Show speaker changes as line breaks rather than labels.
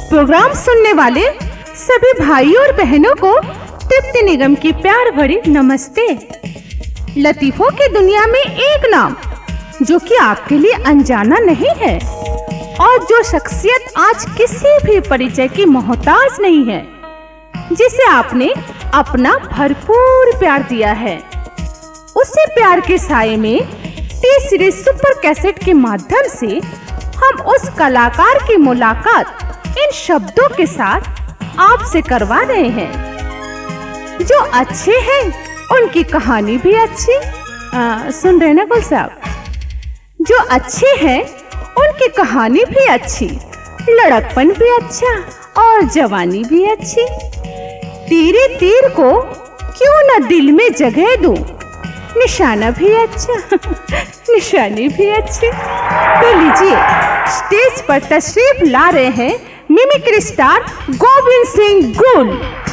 Programme सुनने वाले सभी भाइयों और बहनों को तृप्ति निगम की प्यार भरी नमस्ते। लतीफों की दुनिया में एक नाम जो कि आपके लिए अनजाना नहीं है और जो शख्सियत आज किसी भी परिचय की मोहताज नहीं है, जिसे आपने अपना भरपूर प्यार दिया है, उसी प्यार के साए में टी सीरीज सुपर कैसेट के माध्यम से हम उस कलाकार की मुलाकात इन शब्दों के साथ आपसे करवा रहे हैं। जो अच्छे हैं उनकी कहानी भी अच्छी। सुन रहे ना गुल साहब? जो अच्छे हैं उनकी कहानी भी अच्छी, लड़कपन भी अच्छा और जवानी भी अच्छी। तेरे तीर को क्यों न दिल में जगह दूं, निशाना भी अच्छा निशानी भी अच्छी। तो लीजिए, स्टेज पर तशरीफ ला रहे हैं मिमिक्री स्टार गोविंद सिंह गुल।